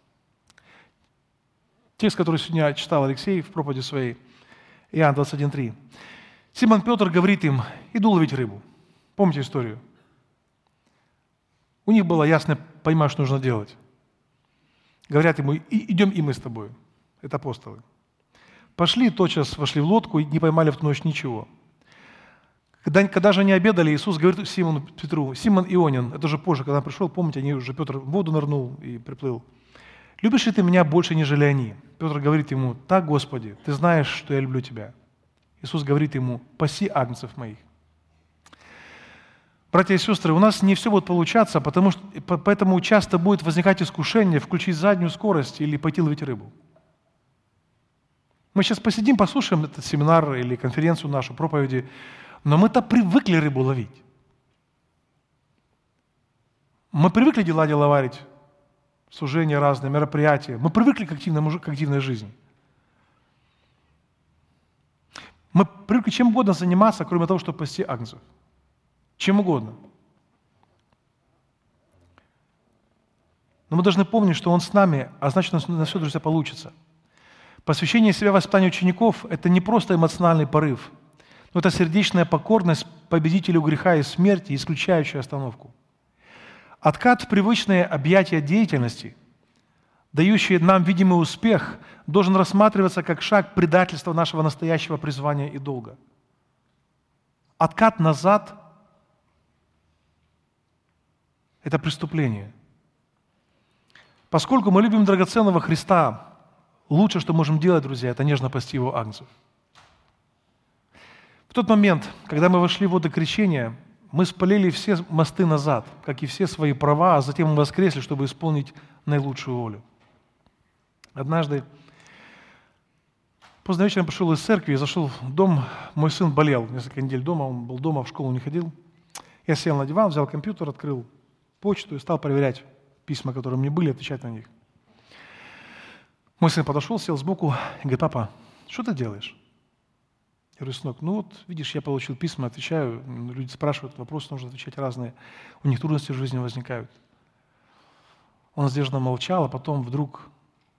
Speaker 1: Текст, который сегодня читал Алексей в проповеди своей, Иоанн двадцать один три. Симон Петр говорит им: «Иду ловить рыбу». Помните историю? У них было ясно понимание, что нужно делать. Говорят ему: «Идем и мы с тобой». Это апостолы. Пошли, тотчас вошли в лодку и не поймали в ту ночь ничего. Когда, когда же они обедали, Иисус говорит Симону Петру: «Симон Ионин», это уже позже, когда он пришел, помните, они уже, Петр в воду нырнул и приплыл. «Любишь ли ты меня больше, нежели они?» Петр говорит ему: «Так, Господи, ты знаешь, что я люблю тебя». Иисус говорит ему: «Паси агнцев моих». Братья и сестры, у нас не все будет получаться, потому что, поэтому часто будет возникать искушение включить заднюю скорость или пойти ловить рыбу. Мы сейчас посидим, послушаем этот семинар или конференцию нашу, проповеди, но мы-то привыкли рыбу ловить. Мы привыкли дела деловарить, служения разные, мероприятия. Мы привыкли к активной, к активной жизни. Мы привыкли чем угодно заниматься, кроме того, чтобы пасти агнцев. Чем угодно. Но мы должны помнить, что Он с нами, а значит, у нас все, друзья, получится. Посвящение себя воспитанию учеников – это не просто эмоциональный порыв, но это сердечная покорность победителю греха и смерти, исключающая остановку. Откат в привычное объятие деятельности, дающий нам видимый успех, должен рассматриваться как шаг предательства нашего настоящего призвания и долга. Откат назад – это преступление. Поскольку мы любим драгоценного Христа, лучшее, что можем делать, друзья, это нежно пасти Его агнцев. В тот момент, когда мы вошли в воды крещения, мы спалили все мосты назад, как и все свои права, а затем мы воскресли, чтобы исполнить наилучшую волю. Однажды, поздно вечером пришел из церкви, зашел в дом, мой сын болел несколько недель дома, он был дома, в школу не ходил. Я сел на диван, взял компьютер, открыл почту и стал проверять письма, которые мне были, отвечать на них. Мой сын подошел, сел сбоку и говорит: «Папа, что ты делаешь?» Я говорю: «Сынок, ну вот, видишь, я получил письма, отвечаю, люди спрашивают, вопросы нужно отвечать разные, у них трудности в жизни возникают». Он сдержанно молчал, а потом вдруг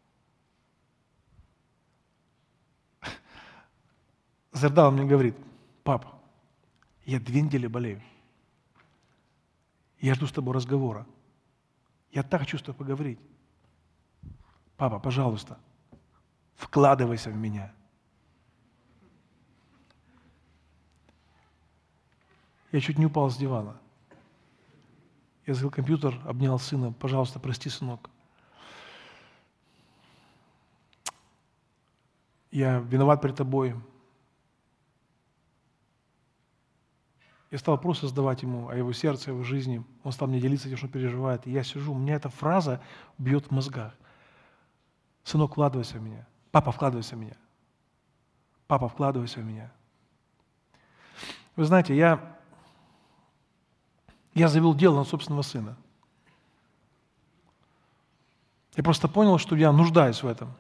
Speaker 1: зарыдал мне и говорит: «Папа, я две недели болею. Я жду с тобой разговора. Я так хочу с тобой поговорить. Папа, пожалуйста, вкладывайся в меня». Я чуть не упал с дивана. Я закрыл компьютер, обнял сына: «Пожалуйста, прости, сынок. Я виноват перед тобой». Я стал просто задавать ему о его сердце, о его жизни. Он стал мне делиться тем, что переживает. И я сижу, у меня эта фраза бьет в мозгах. «Сынок, вкладывайся в меня. Папа, вкладывайся в меня. Папа, вкладывайся в меня». Вы знаете, я, я завел дело на собственного сына. Я просто понял, что я нуждаюсь в этом.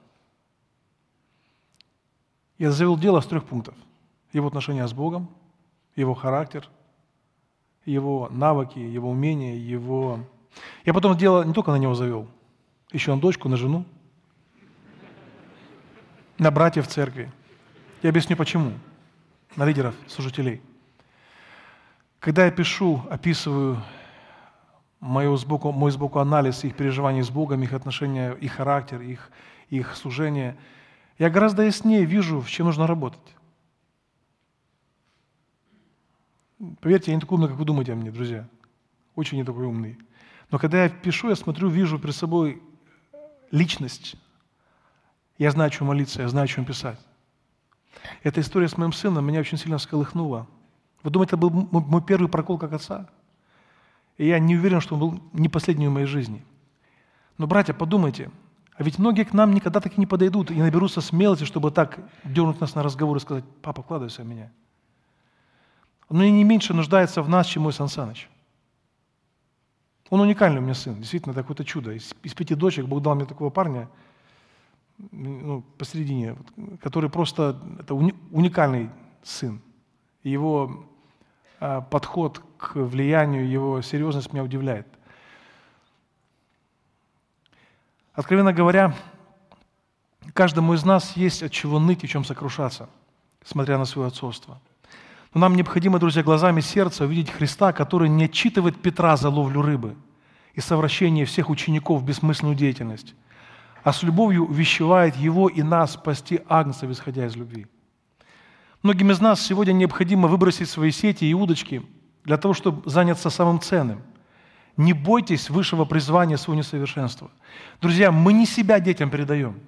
Speaker 1: Я завел дело с трех пунктов. Его отношения с Богом, его характер, его навыки, его умения, его... Я потом дело не только на него завел, еще на дочку, на жену. на братьев в церкви. Я объясню почему. На лидеров, служителей. Когда я пишу, описываю мою сбоку, мой сбоку анализ их переживаний с Богом, их отношения, их характер, их, их служение, я гораздо яснее вижу, с чем нужно работать. Поверьте, я не такой умный, как вы думаете о мне, друзья. Очень не такой умный. Но когда я пишу, я смотрю, вижу перед собой личность. Я знаю, о чем молиться, я знаю, о чем писать. Эта история с моим сыном меня очень сильно всколыхнула. Вы думаете, это был мой первый прокол как отца? И я не уверен, что он был не последний в моей жизни. Но, братья, подумайте, а ведь многие к нам никогда так и не подойдут и наберутся смелости, чтобы так дернуть нас на разговор и сказать: «Папа, вкладывайся в меня». Он не меньше нуждается в нас, чем мой Сан Саныч. Он уникальный у меня сын, действительно, это какое-то чудо. Из, из пяти дочек Бог дал мне такого парня, ну, посередине, который просто, это уни, уникальный сын. И его а, подход к влиянию, его серьезность меня удивляет. Откровенно говоря, каждому из нас есть от чего ныть и чем сокрушаться, смотря на свое отцовство. Но нам необходимо, друзья, глазами сердца увидеть Христа, который не отчитывает Петра за ловлю рыбы и совращение всех учеников в бессмысленную деятельность, а с любовью увещевает его и нас спасти агнцев, исходя из любви. Многим из нас сегодня необходимо выбросить свои сети и удочки для того, чтобы заняться самым ценным. Не бойтесь высшего призвания своего несовершенства. Друзья, мы не себя детям передаем.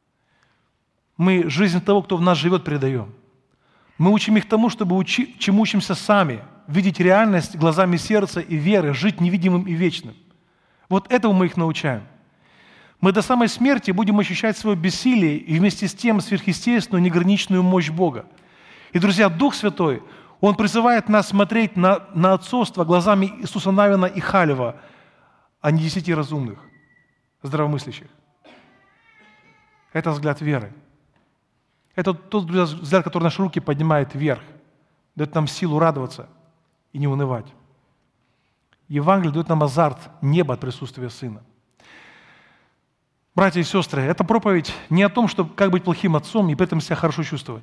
Speaker 1: Мы жизнь того, кто в нас живет, передаем. Мы учим их тому, чтобы учи, чему учимся сами, видеть реальность глазами сердца и веры, жить невидимым и вечным. Вот этому мы их научаем. Мы до самой смерти будем ощущать свое бессилие и вместе с тем сверхъестественную неграничную мощь Бога. И, друзья, Дух Святой, Он призывает нас смотреть на, на отцовство глазами Иисуса Навина и Халева, а не десяти разумных, здравомыслящих. Это взгляд веры. Это тот взгляд, который наши руки поднимает вверх, дает нам силу радоваться и не унывать. Евангелие дает нам азарт неба от присутствия Сына. Братья и сестры, эта проповедь не о том, чтобы как быть плохим отцом и при этом себя хорошо чувствовать.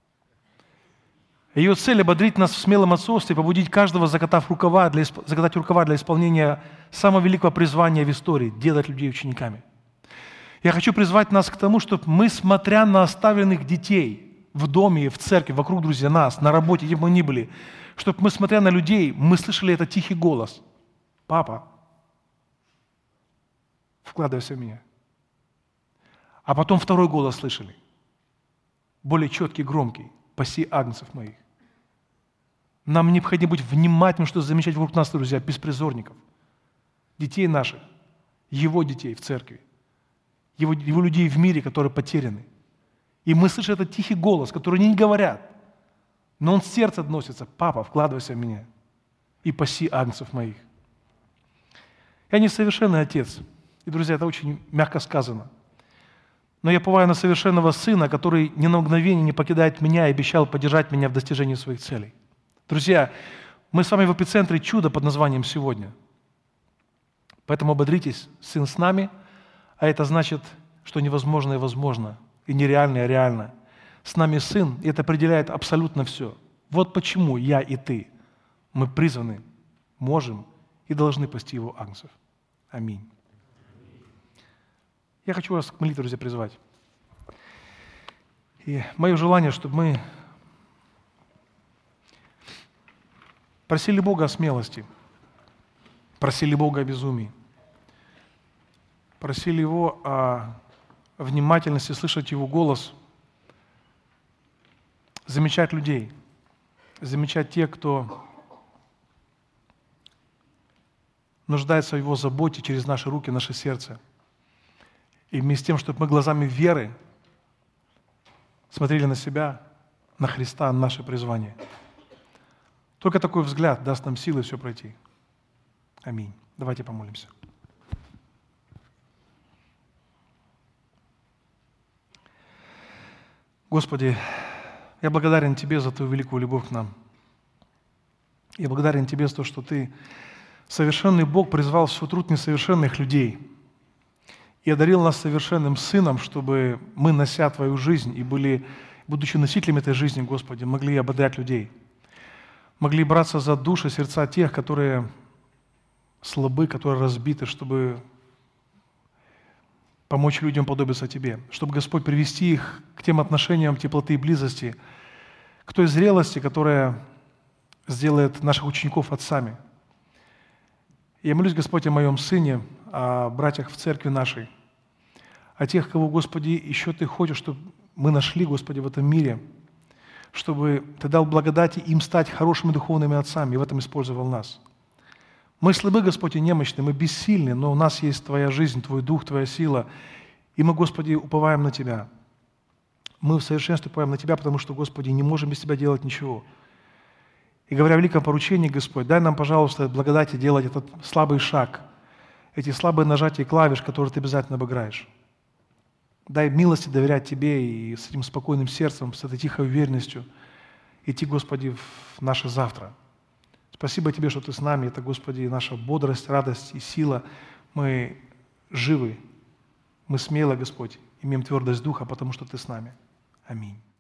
Speaker 1: Ее цель — ободрить нас в смелом отцовстве, побудить каждого, закатав рукава для, закатать рукава для исполнения самого великого призвания в истории — делать людей учениками. Я хочу призвать нас к тому, чтобы мы, смотря на оставленных детей в доме, в церкви, вокруг, друзья, нас, на работе, где бы мы ни были, чтобы мы, смотря на людей, мы слышали этот тихий голос: «Папа, вкладывайся в меня». А потом второй голос слышали, более четкий, громкий: «Паси агнцев моих». Нам необходимо быть внимательным, что замечать вокруг нас, друзья, беспризорников, детей наших, Его детей в церкви, Его, его людей в мире, которые потеряны. И мы слышим этот тихий голос, который они не говорят, но он с сердца относится: «Папа, вкладывайся в меня и паси агнцев моих». Я не совершенный отец, и, друзья, это очень мягко сказано. Но я уповаю на совершенного Сына, который ни на мгновение не покидает меня и обещал поддержать меня в достижении своих целей. Друзья, мы с вами в эпицентре чуда под названием «Сегодня». Поэтому ободритесь, Сын с нами, а это значит, что невозможное возможно, и нереальное реально. С нами Сын, и это определяет абсолютно все. Вот почему я и ты, мы призваны, можем и должны пасти Его агнцев. Аминь. Я хочу вас к молитве, друзья, призвать. И мое желание, чтобы мы просили Бога о смелости, просили Бога о безумии, просили Его о внимательности слышать Его голос, замечать людей, замечать тех, кто нуждается в Его заботе через наши руки, наше сердце. И вместе с тем, чтобы мы глазами веры смотрели на себя, на Христа, на наше призвание. Только такой взгляд даст нам силы все пройти. Аминь. Давайте помолимся. Господи, я благодарен Тебе за Твою великую любовь к нам. Я благодарен Тебе за то, что Ты, совершенный Бог, призвал в свой труд несовершенных людей. и одарил нас совершенным Сыном, чтобы мы, нося Твою жизнь и были, будучи носителями этой жизни, Господи, могли ободрять людей, могли браться за души, сердца тех, которые слабы, которые разбиты, чтобы помочь людям подобиться Тебе, чтобы, Господь, привести их к тем отношениям теплоты и близости, к той зрелости, которая сделает наших учеников отцами. Я молюсь, Господь, о моем сыне, о братьях в церкви нашей, о тех, кого, Господи, еще Ты хочешь, чтобы мы нашли, Господи, в этом мире, чтобы Ты дал благодати им стать хорошими духовными отцами, и в этом использовал нас. Мы слабы, Господь, и немощны, мы бессильны, но у нас есть Твоя жизнь, Твой Дух, Твоя сила, и мы, Господи, уповаем на Тебя. Мы в совершенстве уповаем на Тебя, потому что, Господи, не можем без Тебя делать ничего. И говоря о великом поручении, Господь, дай нам, пожалуйста, благодати делать этот слабый шаг, эти слабые нажатия клавиш, которые Ты обязательно обыграешь. Дай милости доверять Тебе и с этим спокойным сердцем, с этой тихой уверенностью идти, Господи, в наше завтра. Спасибо Тебе, что Ты с нами. Это, Господи, наша бодрость, радость и сила. Мы живы, мы смело, Господь, имеем твердость духа, потому что Ты с нами. Аминь.